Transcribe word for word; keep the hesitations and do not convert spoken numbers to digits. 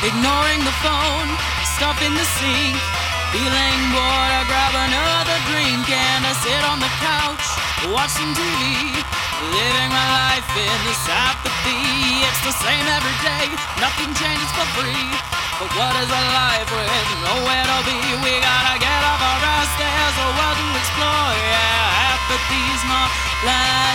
Ignoring the phone, stuff in the sink. Feeling bored, I grab another drink and I sit on the couch, watch some T V. Living my life in this apathy. It's the same every day, nothing changes for free. But what is a life with nowhere to be? We gotta get off our ass, there's a world to explore. Yeah, apathy's my life.